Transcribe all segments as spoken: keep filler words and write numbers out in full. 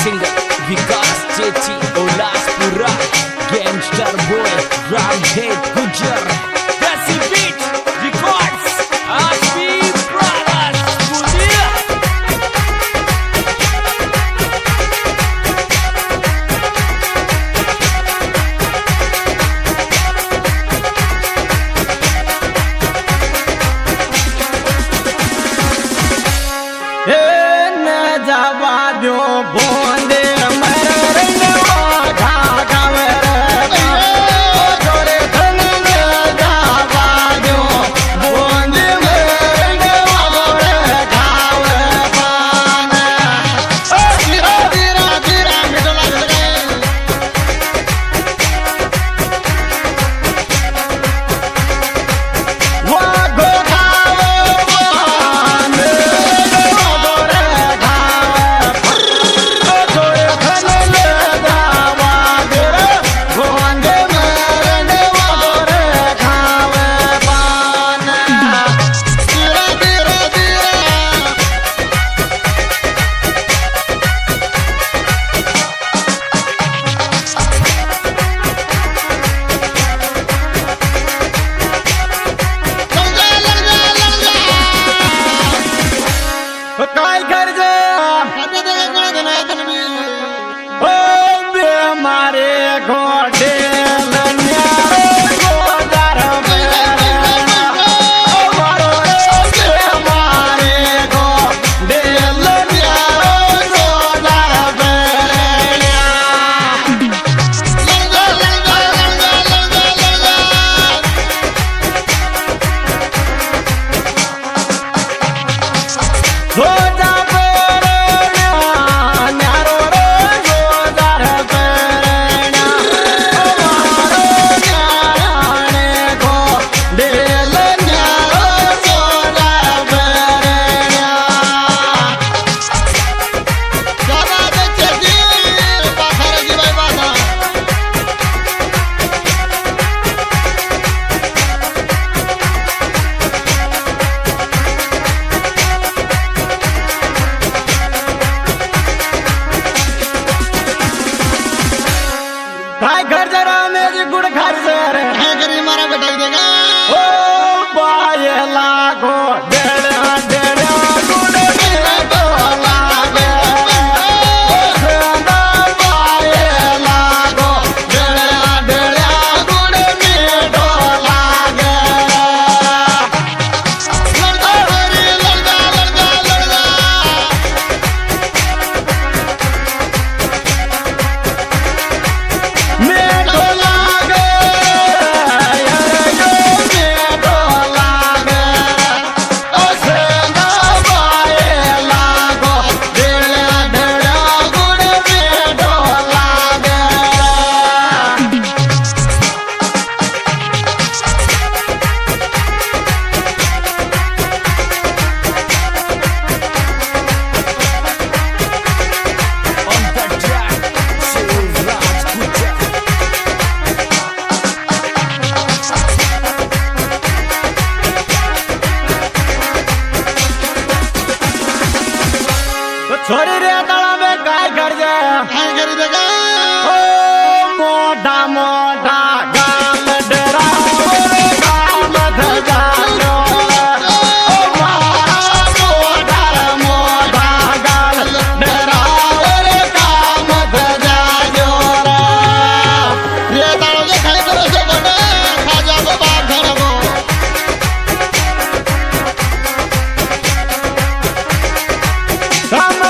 Singer Vikas Chechi Olaspura gangster boy Ramhet Gujar Desi beat records Aasmi brothers बुलिया बोंदे काय कर जे ओ बे मारे घोड़े काय घर जरा मेरी गुड़ घर जरा है करी मारा बेटा देगा ओ पायला को डेढ़ डेढ़ गुड़ में तो लागे ओ सेंधा पायला को डेढ़ डेढ़ गुड़ में तो लागे लड़का हरी लड़का लड़का लड़का छोरी रे तला में काय कर जे काय कर देगा ओ मोटा मोटा गाल डरा रे गाल धजा लो ओ मारा मोटा मोटा गाल डरा रे गाल धजा लो रे तला में काय कर जे बड़ा खा जा गो बाप घर गो हम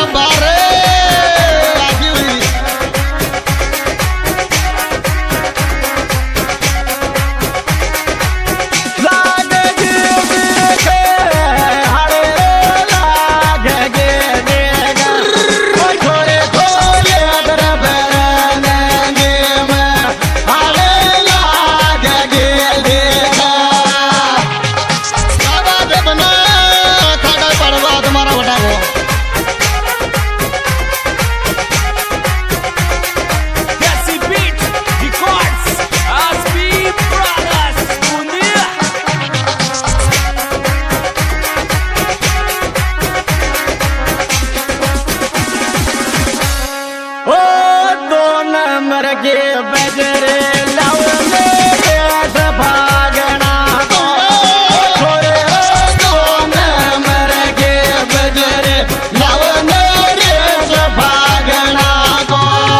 बारे आगी हुई लागेगी देखे हरे लागेगी देगा ओ छोरे खोले अदर बरनेंगे में हरे लागेगी देगा बाबा देवना खाड़ा पड़वा तुम्हारा बटा को Desi Beat Records, Aspi Brothers, Bundia. ओ दो नंबर के बजरे लव मेरे से भागना को छोरे दो नंबर के बजरे लव मेरे से भागना को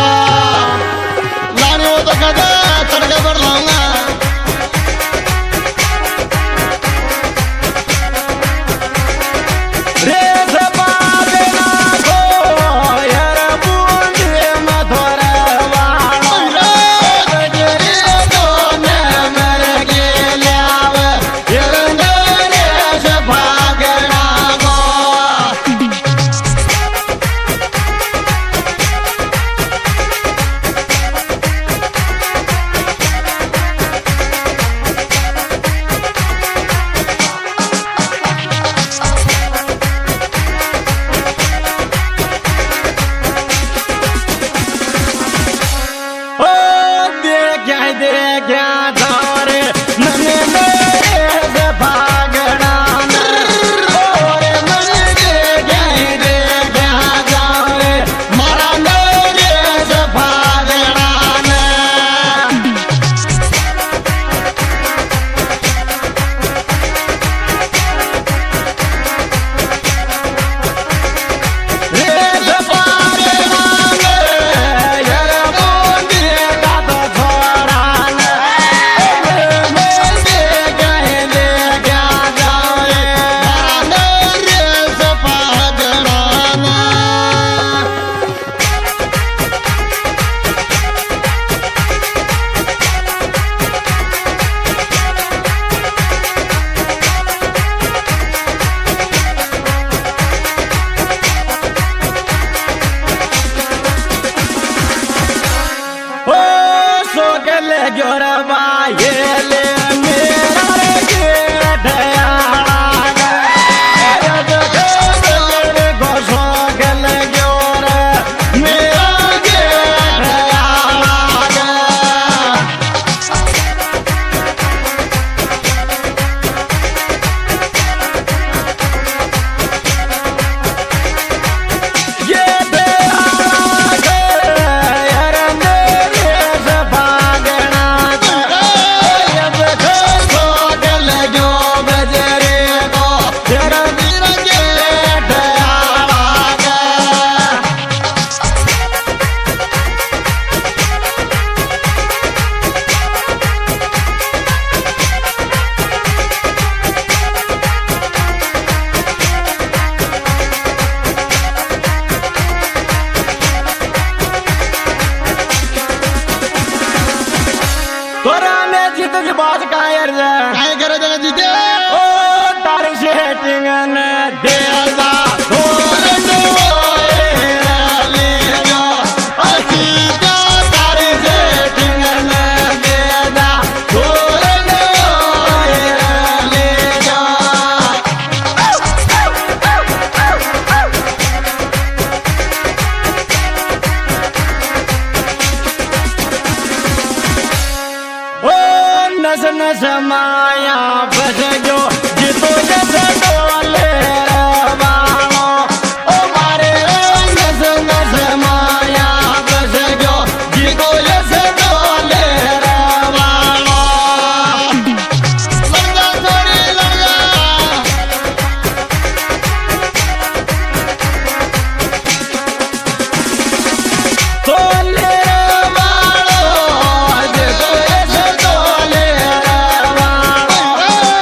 लाने हो तो कदा तड़के पर लाऊंगा रे से भागना को यार बूंदे मधुर वाला बजरे दो नंबर के लाव यार मेरे से भागना को ओ देखा देखा धारे मने मेरे से भागना और मन देखा देखा धारे मारा मेरे से भागना रे से भागना यार बूंदे का तो छोड़ा मैं देखा देखा धारे मारा मेरे से भागना ओ सोगल जोरबा ये ले मेरा रे के ढयाला जग जग गो सोगल जोर मेरा के ढयाला ये बेहाग यार मेरे से भागना जब सोगल जो बजरे को यार मेरा के ढयाला तोरा में जीत की बात का यार काय करे जगह जीते ओ तार सेटिंग ने देला तोर डोए ले जो असीता तार सेटिंग ने देला तोर डोए ले जो ओ नस नस माया बस जो जितो जस डोले रवानो ओ मारे नस नस माया बस जो जितो जस डोले रवानो लड़का थोड़ी लड़का तोले रवानो जितो जस डोले रवानो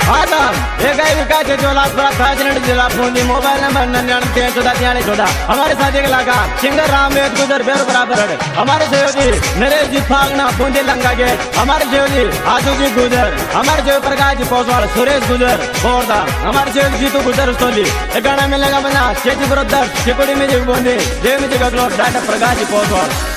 आदम ये गए विकास जोला पूरा थाजनट जिला बूंदी मोबाइल नंबर निन्यानवे तीन चौदह तियालीस चौदह हमारे साथी के लगा सिंगर राम वेद गुजर बेर बराबर है हमारे सहयोगी नरेश जी फागना बूंदी लंगा के हमारे सहयोगी आजू जी गुजर हमारे सहयोग प्रकाश जी पौसवाल सुरेश गुजर बोरदा हमारे सहयोगी जीतू गुजर सोली एक गाना मिलेगा बना चेती ब्रदर्स चिकोड़ी में जी बूंदी देव में जी गगलो डाटा प्रकाश जी पौसवाल